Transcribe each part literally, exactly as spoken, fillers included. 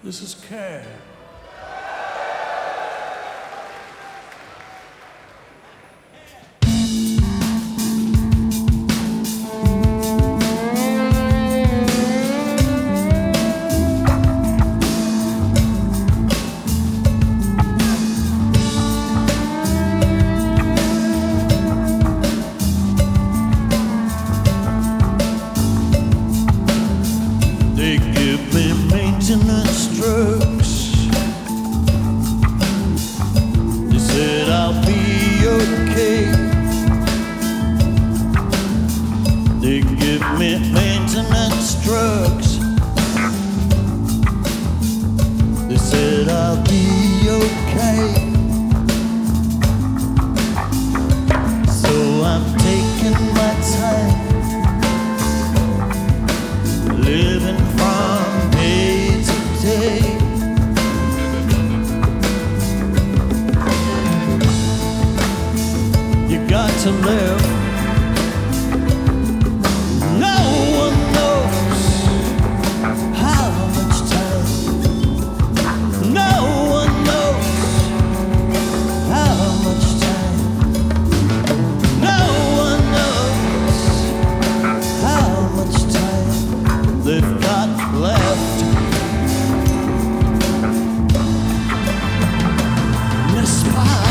This is Care. They give me maintenance drugs. They said I'll be okay. They give me maintenance drugs. They said I'll be okay. So I'm taking my time, living from day to day. You got to live. No one knows how much time. No one knows how much time. No one knows how much time they've got left. Miss Pie.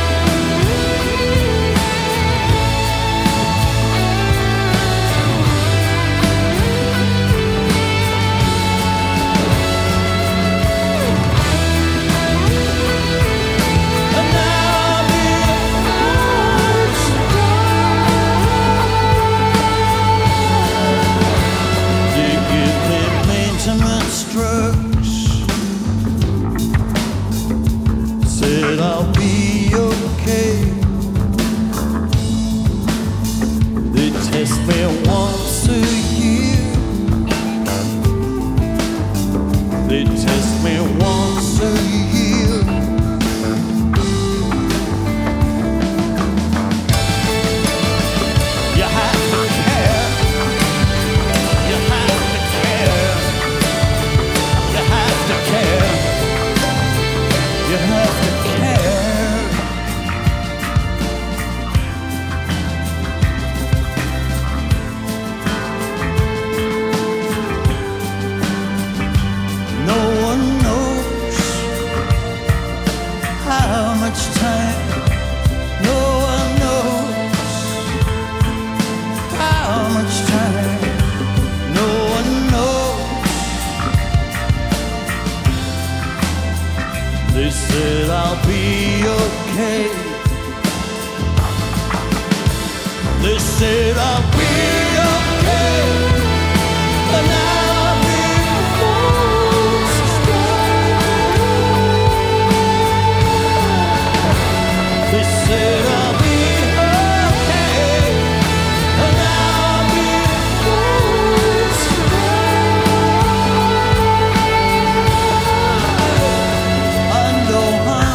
And I'll be yours. They give me maintenance drugs. Said I'll be okay. They test me once a year. They test me once a year. You have to care. You have to care. You have to care. You have to care. No one knows how much time. No one knows how much time. No one knows. They said I'll be okay. They said I'll be okay. And I'll be forced to stay. They said I'll be okay. And I'll be forced to stay. I know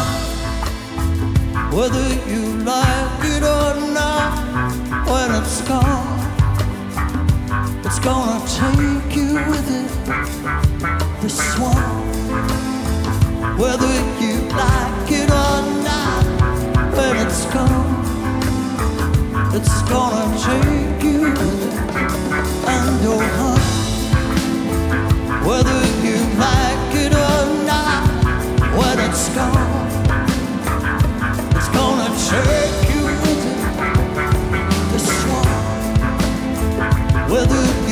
how, whether you like it or not, when it's gone, it's gonna take you with it. This one, whether you like it or not, when it's gone, it's gonna take you with it. And your heart, whether you like it or not, when it's gone, it's gonna take you with it. This one, whether